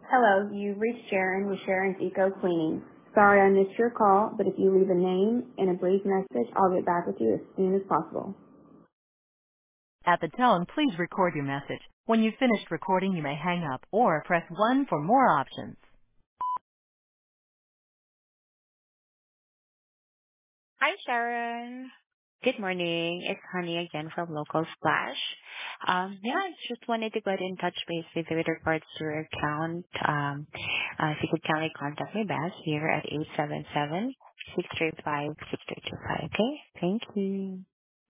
Hello, you've reached Sharon with Sharon's Eco Cleaning. Sorry I missed your call, but if you leave a name and a brief message, I'll get back with you as soon as possible. At the tone, please record your message. When you've finished recording, you may hang up or press 1 for more options. Hi, Sharon. Good morning. It's Honey again from Local Splash. I just wanted to go ahead and touch base with you with regards to your account. If you could kindly contact me back here at 877-635-6325. Okay? Thank you.